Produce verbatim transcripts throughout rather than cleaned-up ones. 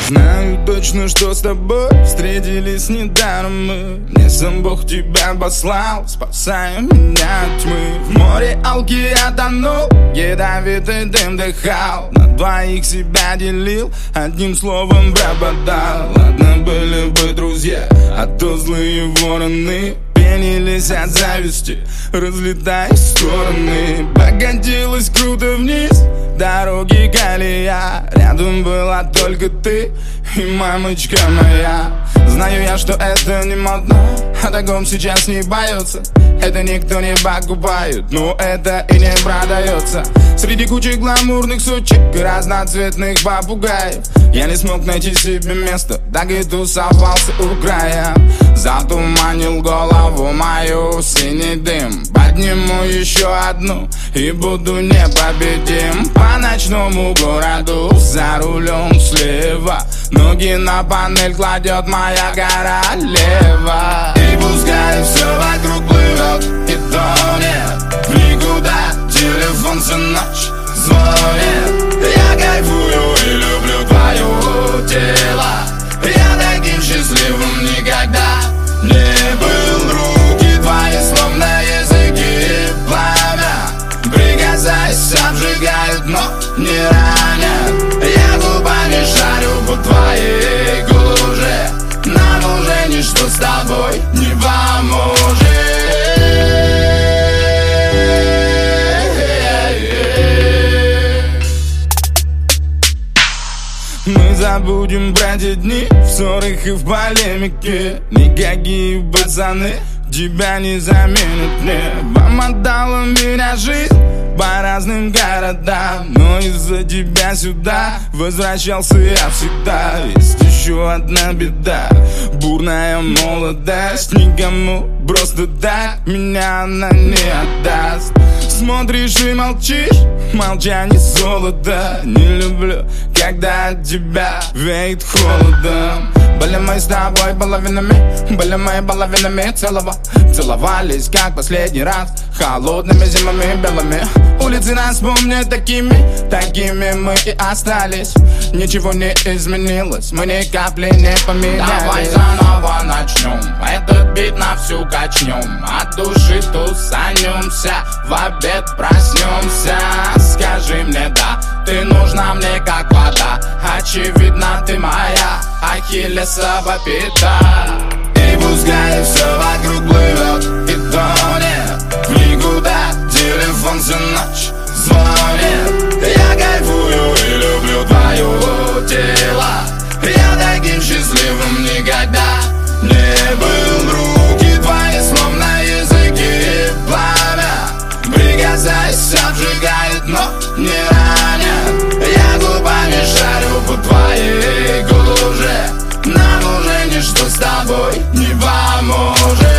Знаю точно, что с тобой встретились недаром мы. Мне сам Бог тебя послал, спасая меня от тьмы. В море алки я тонул, ядовитый дым дыхал, на двоих себя делил, одним словом пропадал. Ладно, были бы друзья, а то злые вороны пенились от зависти, разлетаясь в стороны. Покатилась круто вниз, дороги колея, рядом была только ты и мамочка моя. Знаю я, что это не модно, о таком сейчас не боятся. Это никто не покупает, но это и не продается. Среди кучи гламурных сучек и разноцветных попугаев я не смог найти себе место, так и тусовался у края. Затуманил голову мою синий дым, подниму еще одну и буду непобедим. По ночному городу за рулем слева, ноги на панель кладет моя королева. И пускай все вокруг плывет и тонет в никуда, телефон всю ночь звонит. Я кайфую и люблю твое тело, я таким счастливым никогда не был. Руки твои словно языки пламя, прикасаясь, обжигают, но не ранят. Я губами шарю по твоей коже, нам уже ничто с тобой не поможет. Мы забудем про те дни в ссорах и в полемике. Никакие пацаны тебя не заменят мне. Вам отдала меня жизнь по разным городам, но из-за тебя сюда возвращался я всегда. Есть еще одна беда, бурная молодость, никому просто так меня она не отдаст. Смотришь и молчишь, молчание золото. Не люблю, когда от тебя веет холодом. Были мы с тобой половинами, были мы половинами целого. Целовались, как последний раз, холодными зимами белыми. Улицы нас помнят такими, такими мы и остались. Ничего не изменилось, мы ни капли не поменялись. Давай заново начнем, этот бит на всю качнем. От души тусанемся, в обед проснемся. Скажи мне да, ты нужна мне как вода. Очевидно ты моя ахиллесова пята. И пускай все вокруг плывет и тонет в никуда, телефон всю ночь звонит. Я кайфую и люблю твое тело, я таким счастливым никогда не был. Руки твои словно языки пламя, прикасаясь, обжигают, но не ранят. Я губами шарю по твоей коже, нам уже ничто с тобой не поможет.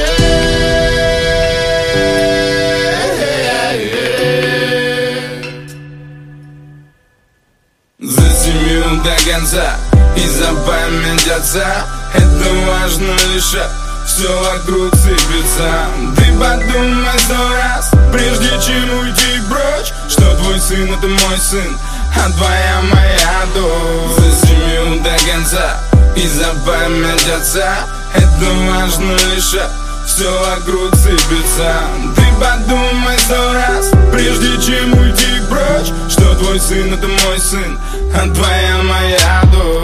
За семью до конца и запамятятся, это важно лишь, все вокруг сыпется. Ты подумай сто раз, прежде чем уйти прочь, что твой сын это мой сын, а твоя моя дочь. За семью до конца и запамятятся, это важно лишь, все вокруг сыпется. Ты подумай сто раз, прежде чем уйти прочь, что твой сын это мой сын, а твоя моя дочь.